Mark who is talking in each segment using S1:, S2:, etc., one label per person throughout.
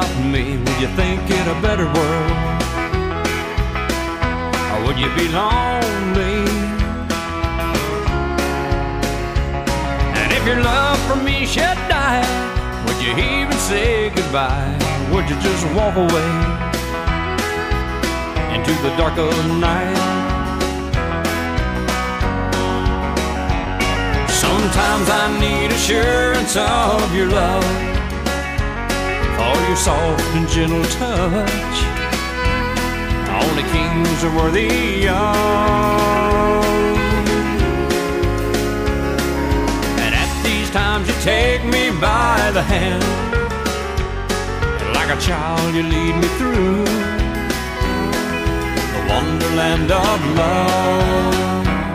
S1: without me, would you think it a better world? Or would you be lonely? And if your love for me should die, would you even say goodbye? Would you just walk away into the dark of the night? Sometimes I need assurance of your love, for your soft and gentle touch only kings are worthy of. And at these times you take me by the hand, and like a child you lead me through the wonderland of love.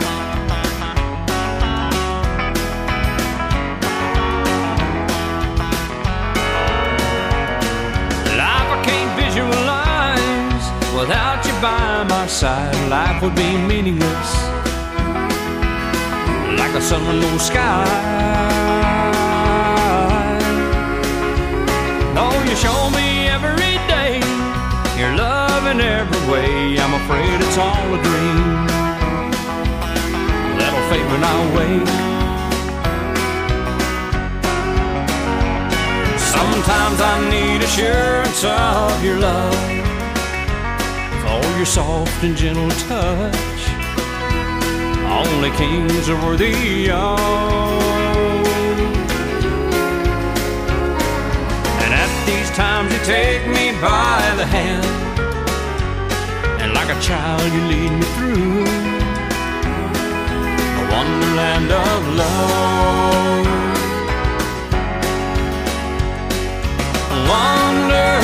S1: Without you by my side, life would be meaningless, like the sun with no sky. Though you show me every day your love in every way, I'm afraid it's all a dream that'll fade when I wake. Sometimes I need assurance of your love, oh, your soft and gentle touch only kings are worthy of. And at these times you take me by the hand, and like a child you lead me through the wonderland of love. Wonderland